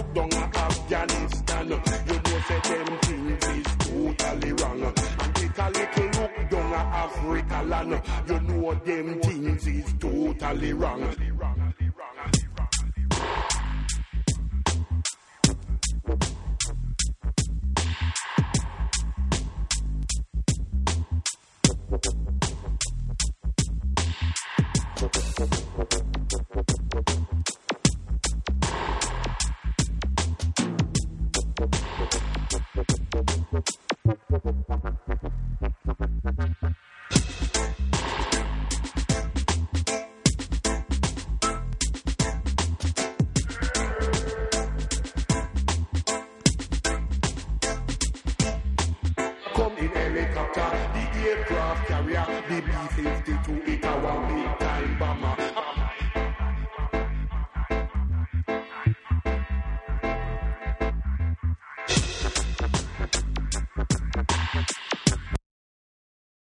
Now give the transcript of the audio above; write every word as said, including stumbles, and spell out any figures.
look down at Afghanistan, you know say them things is totally wrong. And take a little look down at Africa land, you know them things is totally wrong. Come in helicopter, the aircraft carrier, the B fifty-two, it a one big